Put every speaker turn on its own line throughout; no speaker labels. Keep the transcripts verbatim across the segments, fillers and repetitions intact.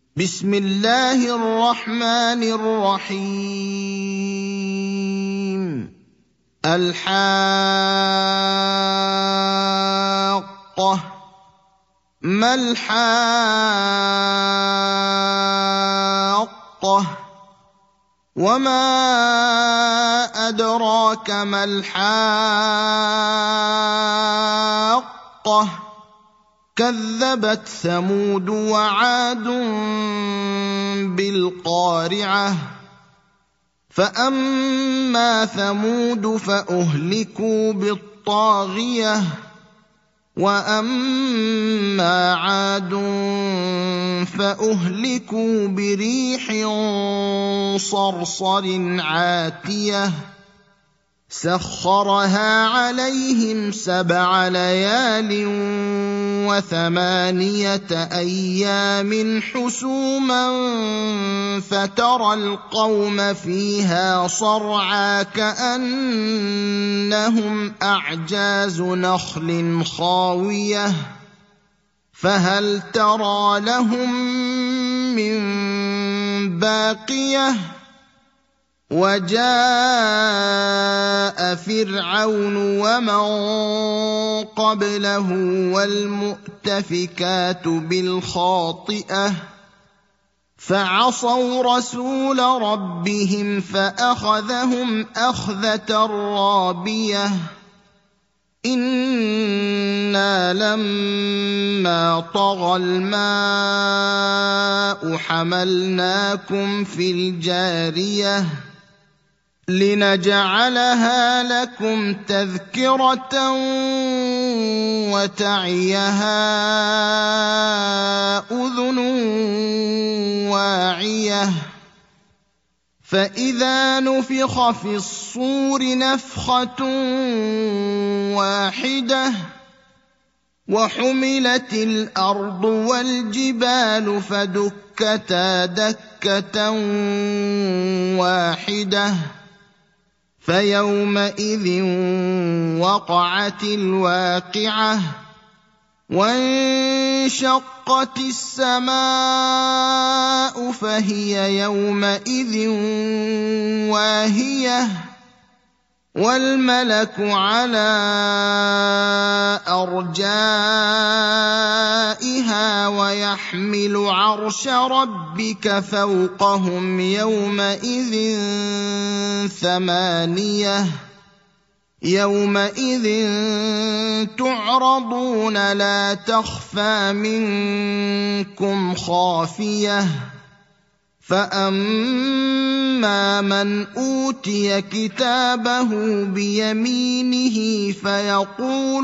بسم الله الرحمن الرحيم الحاقة ما الحاقة وما أدراك ما الحاقة كذبت ثمود وعاد بالقارعة فأما ثمود فأهلكوا بالطاغية وأما عاد فأهلكوا بريح صرصر عاتية سخرها عليهم سبع ليال وثمانية أيام حسوما فترى القوم فيها صرعى كأنهم أعجاز نخل خاوية فهل ترى لهم من باقية وجاء فرعون ومن قبله والمؤتفكات بالخاطئة فعصوا رسول ربهم فأخذهم أخذة رابية إنا لما طغى الماء حملناكم في الجارية لنجعلها لكم تذكرة وتعيها أذن واعية فإذا نفخ في الصور نفخة واحدة وحملت الأرض والجبال فدكتا دكة واحدة فيومئذ وقعت الواقعة وانشقت السماء فهي يومئذ واهية والملك على أرجائها ويحمل عرش ربك فوقهم يومئذ ثمانية يومئذ تعرضون لا تخفى منكم خافية فأما من أوتي كتابه بيمينه فيقول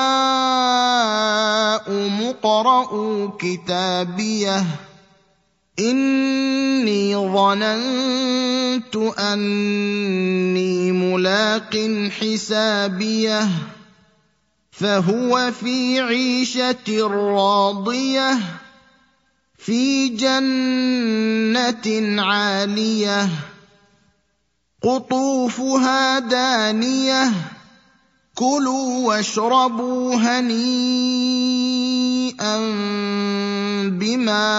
هاؤم اقرءوا كتابيه إني ظننت أني ملاق حسابيه فهو في عيشة راضية في جنة عالية قطوفها دانية كلوا واشربوا هنيئا بما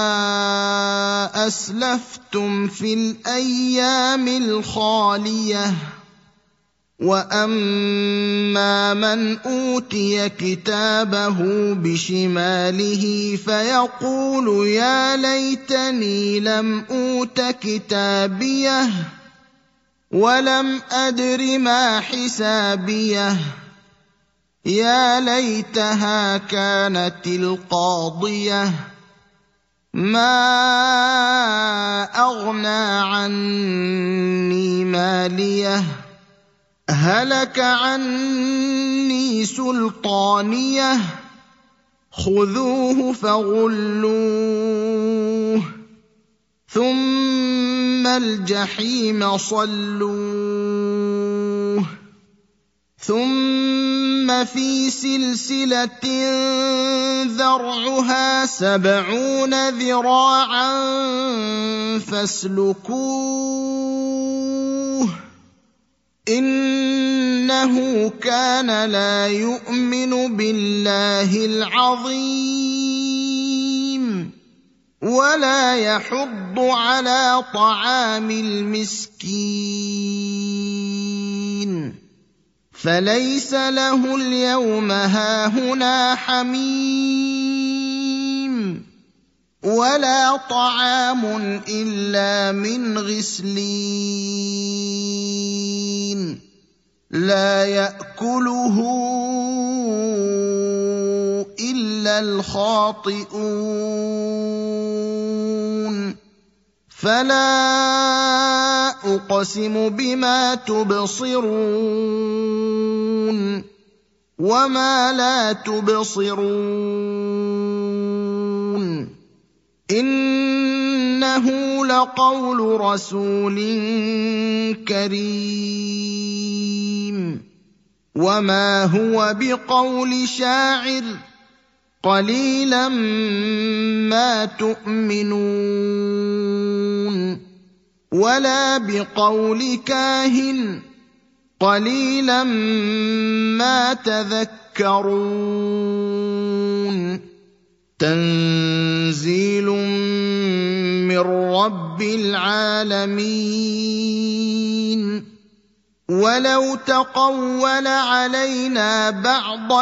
أسلفتم في الأيام الخالية وأما من أوتي كتابه بشماله فيقول يا ليتني لم أوت كتابيه ولم أدر ما حسابيه يا ليتها كانت القاضية ما أغنى عني ماليه هلك عني سلطانيه خذوه فغلوه ثم الجحيم صلوه ثم في سلسلة ذرعها سبعون ذراعا فاسلكوه إنه كان لا يؤمن بالله العظيم ولا يحض على طعام المسكين فليس له اليوم هاهنا حميم ولا طعام إلا من غسلين لا يأكله إلا الخاطئون فلا أقسم بما تبصرون وما لا تبصرون إنه لقول رسول كريم وما هو بقول شاعر قليلا ما تؤمنون ولا بقول كاهن قليلا ما تذكرون تنزيل من رب العالمين ولو تقول علينا بعض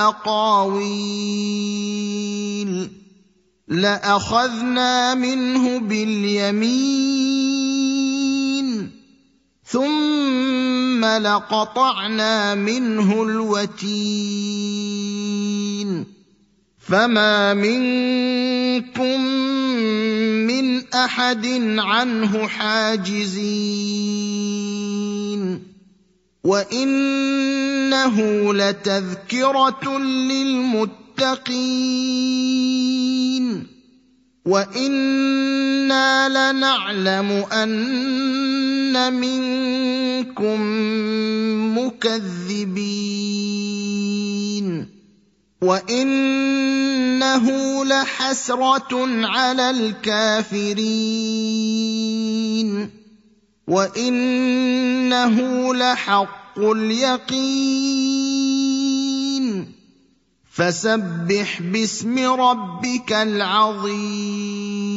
الأقاويل لأخذنا منه باليمين ثم لقطعنا منه الوتين فما منكم من أحد عنه حاجزين وإنه لتذكرة للمتقين وإنا لنعلم أن منكم مكذبين وإنه لحسرة على الكافرين وإنه لحق اليقين فسبح باسم ربك العظيم